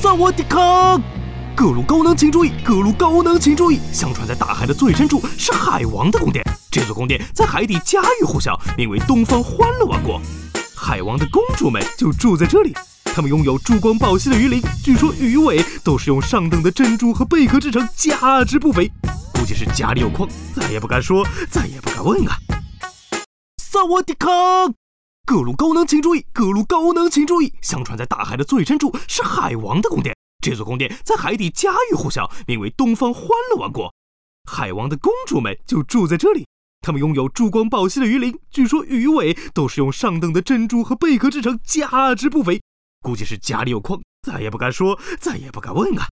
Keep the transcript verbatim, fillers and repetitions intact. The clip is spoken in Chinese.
萨瓦迪卡！各路高能请注意，各路高能请注意！相传在大海的最深处是海王的宫殿，这座宫殿在海底家喻户晓，名为东方欢乐王国。海王的公主们就住在这里，他们拥有珠光宝气的鱼鳞，据说鱼尾都是用上等的珍珠和贝壳制成，价值不菲。估计是家里有矿，再也不敢说，再也不敢问啊！萨瓦迪卡！各路高能请注意，各路高能请注意！相传在大海的最深处是海王的宫殿，这座宫殿在海底家喻户晓，名为东方欢乐王国。海王的公主们就住在这里，他们拥有珠光宝气的鱼鳞，据说鱼尾都是用上等的珍珠和贝壳制成，价值不菲。估计是家里有矿，再也不敢说，再也不敢问啊！